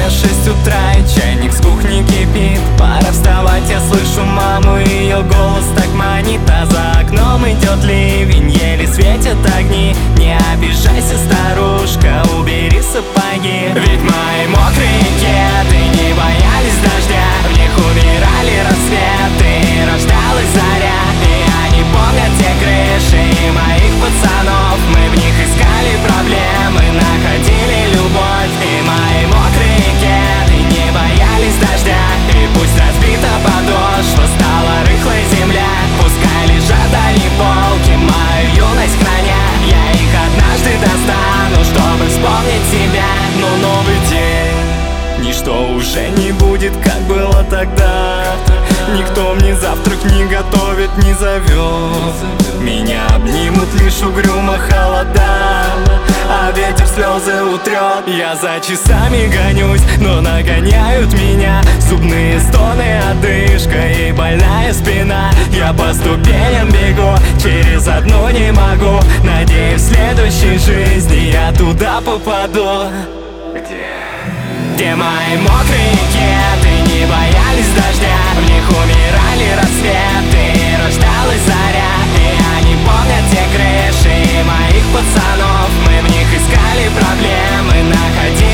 Время 6 утра и чайник с кухни кипит. Пора вставать, я слышу маму, ее голос так манит. А за окном идет ливень, еле светят огни. Не обижайся, старушка, убери сапоги. Ведь мои мокрые кеды не боялись дождя. В них умирали рассветы, рождалась заря. И они помнят те крыши и моих пацанов. Мы в них искали проблемы, находили любовь. И мои мокрые кеды не боялись дождя. И пусть разбита подошва, стала рыхлой земля. Пускай лежат они полки, мою юность храня. Я их однажды достану, чтобы вспомнить себя. Но новый день, ничто уже не будет, как было тогда. Никто мне завтрак не готовит, не зовет. Меня обнимут лишь угрюмо холода, а ветер слезы утрет. Я за часами гонюсь, но нагоняют меня зубные стоны, одышка и больная спина. Я по ступеням бегу, через одну не могу. Надеюсь, в следующей жизни я туда попаду. Где мои мокрые кеды не боялись дождя. В них умирали рассветы, рождалась заря. И они помнят те крыши и моих пацанов. Мы в них искали проблемы, находили